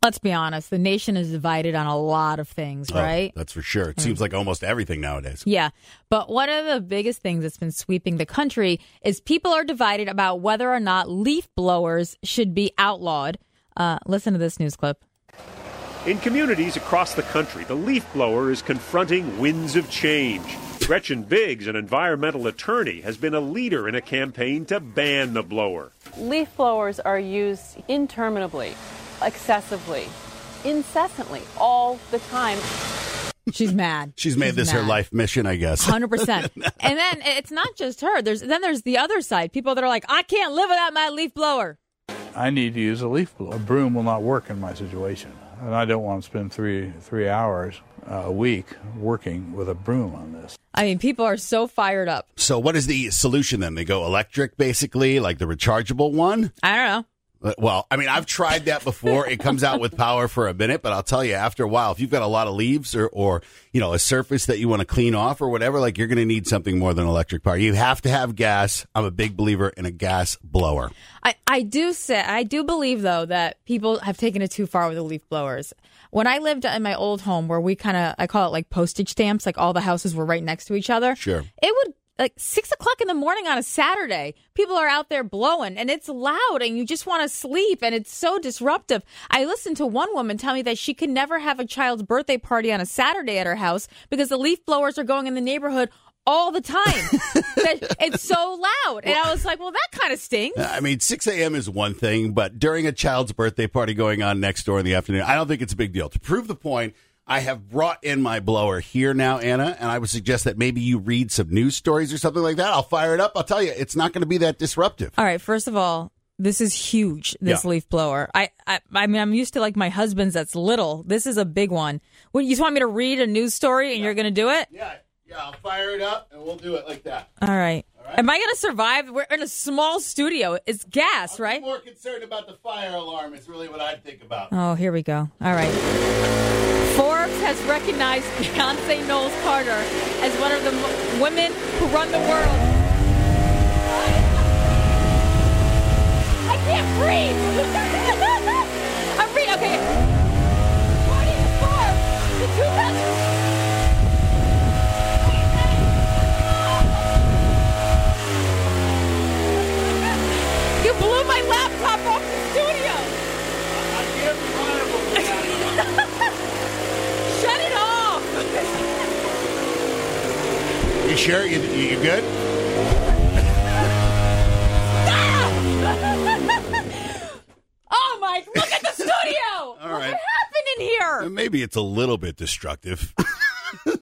Let's be honest. The nation is divided on a lot of things, right? That's for sure. It seems like almost everything nowadays. Yeah. But one of the biggest things that's been sweeping the country is people are divided about whether or not leaf blowers should be outlawed. Listen to this news clip. In communities across the country, the leaf blower is confronting winds of change. Gretchen Biggs, an environmental attorney, has been a leader in a campaign to ban the blower. Leaf blowers are used interminably, excessively, incessantly, all the time. She's mad. She's made this her life mission, I guess. 100%. And then it's not just her. There's the other side. People that are like, I can't live without my leaf blower. I need to use a leaf blower. A broom will not work in my situation. And I don't want to spend three hours a week working with a broom on this. I mean, people are so fired up. So what is the solution then? They go electric, basically, like the rechargeable one? I don't know. Well, I mean, I've tried that before. It comes out with power for a minute, but I'll tell you, after a while, if you've got a lot of leaves or a surface that you want to clean off or whatever, like you're going to need something more than electric power. You have to have gas. I'm a big believer in a gas blower. I do believe, though, that people have taken it too far with the leaf blowers. When I lived in my old home where I call it like postage stamps, like all the houses were right next to each other. Sure. It would, like 6 o'clock in the morning on a Saturday, people are out there blowing and it's loud and you just want to sleep and it's so disruptive. I listened to one woman tell me that she could never have a child's birthday party on a Saturday at her house because the leaf blowers are going in the neighborhood all the time. It's so loud. And I was like, well, that kind of stinks. I mean, 6 a.m. is one thing, but during a child's birthday party going on next door in the afternoon, I don't think it's a big deal. To prove the point, I have brought in my blower here now, Anna, and I would suggest that maybe you read some news stories or something like that. I'll fire it up. I'll tell you, it's not going to be that disruptive. All right. First of all, this is huge, this leaf blower. I mean, I'm used to like my husband's that's little. This is a big one. What, you just want me to read a news story and you're going to do it? Yeah, I'll fire it up and we'll do it like that. All right. Am I going to survive? We're in a small studio. It's gas, right? I'm more concerned about the fire alarm. It's really what I'd think about. Oh, here we go. All right. Forbes has recognized Beyonce Knowles Carter as one of the women who run the world. I can't breathe. I'm breathing. Okay. According to Forbes, the 2000. You blew my laptop off the studio. I can't be liable for that. Shut it off. You sure? You good? Oh, my, look at the studio. All What right. happened in here? Maybe it's a little bit destructive.